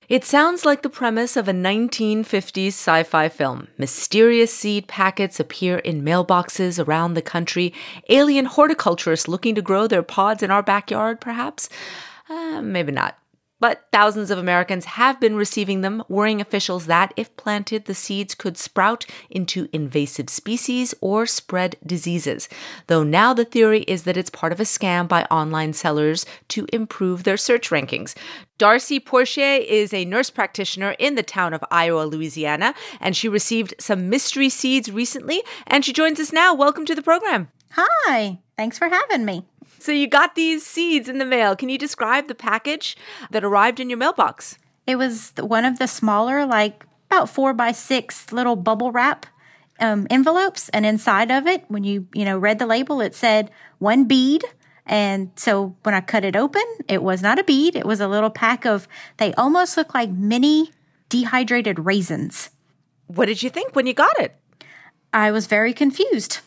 It sounds like the premise of a 1950s sci-fi film. Mysterious seed packets appear in mailboxes around the country. Alien horticulturists looking to grow their pods in our backyard, perhaps? Maybe not. But thousands of Americans have been receiving them, worrying officials that, if planted, the seeds could sprout into invasive species or spread diseases. Though now the theory is that it's part of a scam by online sellers to improve their search rankings. Darcy Portier is a nurse practitioner in the town of Iowa, Louisiana, and she received some mystery seeds recently, and she joins us now. Welcome to the program. Hi, thanks for having me. So you got these seeds in the mail. Can you describe the package that arrived in your mailbox? It was one of the smaller, like about 4x6 little bubble wrap envelopes. And inside of it, when you read the label, it said 1 bead. And so when I cut it open, it was not a bead. It was a little pack of, they almost look like mini dehydrated raisins. What did you think when you got it? I was very confused.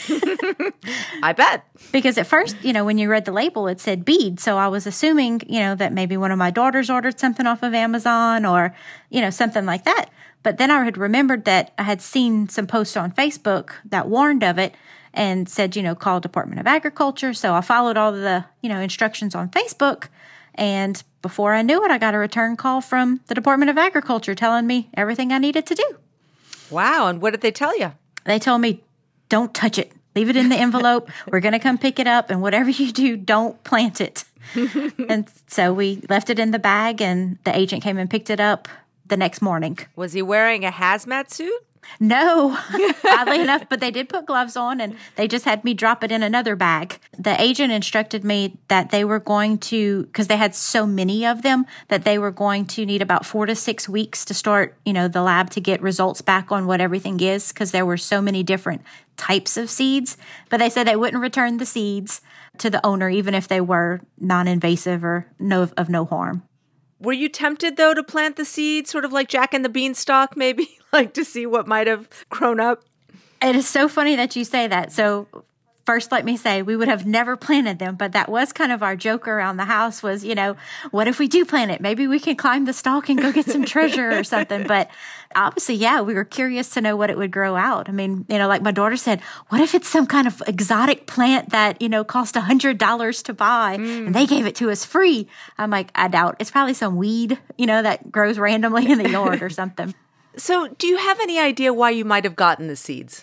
I bet. Because at first, when you read the label, it said bead. So I was assuming, that maybe one of my daughters ordered something off of Amazon or, something like that. But then I had remembered that I had seen some posts on Facebook that warned of it and said, call Department of Agriculture. So I followed all the, instructions on Facebook. And before I knew it, I got a return call from the Department of Agriculture telling me everything I needed to do. Wow. And what did they tell you? They told me, don't touch it. Leave it in the envelope. We're going to come pick it up. And whatever you do, don't plant it. And so we left it in the bag and the agent came and picked it up the next morning. Was he wearing a hazmat suit? No, oddly enough, but they did put gloves on and they just had me drop it in another bag. The agent instructed me that they were going to, because they had so many of them, that they were going to need about 4 to 6 weeks to start, the lab to get results back on what everything is, because there were so many different types of seeds. But they said they wouldn't return the seeds to the owner, even if they were non-invasive or of no harm. Were you tempted, though, to plant the seeds, sort of like Jack and the Beanstalk, maybe, like to see what might have grown up? It is so funny that you say that. So first, let me say, we would have never planted them, but that was kind of our joke around the house was, what if we do plant it? Maybe we can climb the stalk and go get some treasure or something. But obviously, yeah, we were curious to know what it would grow out. I mean, like my daughter said, what if it's some kind of exotic plant that, cost $100 to buy and they gave it to us free? I'm like, I doubt. It's probably some weed, that grows randomly in the yard or something. So do you have any idea why you might have gotten the seeds?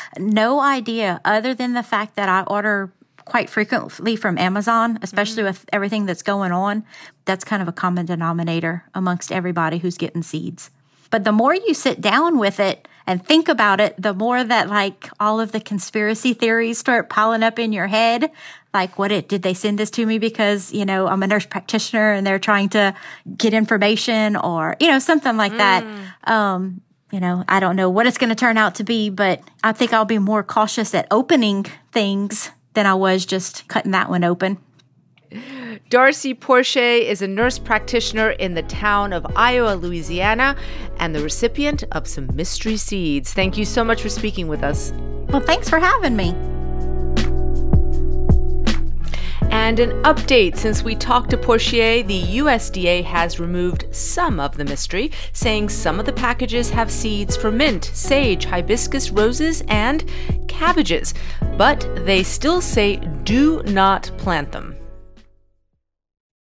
No idea, other than the fact that I order quite frequently from Amazon, especially with everything that's going on. That's kind of a common denominator amongst everybody who's getting seeds. But the more you sit down with it and think about it, the more that like all of the conspiracy theories start piling up in your head. Like, did they send this to me because, I'm a nurse practitioner and they're trying to get information or, something like that. I don't know what it's going to turn out to be, but I think I'll be more cautious at opening things than I was just cutting that one open. Darcy Portier is a nurse practitioner in the town of Iowa, Louisiana, and the recipient of some mystery seeds. Thank you so much for speaking with us. Well, thanks for having me. And an update, since we talked to Portier, the USDA has removed some of the mystery, saying some of the packages have seeds for mint, sage, hibiscus, roses, and cabbages. But they still say do not plant them.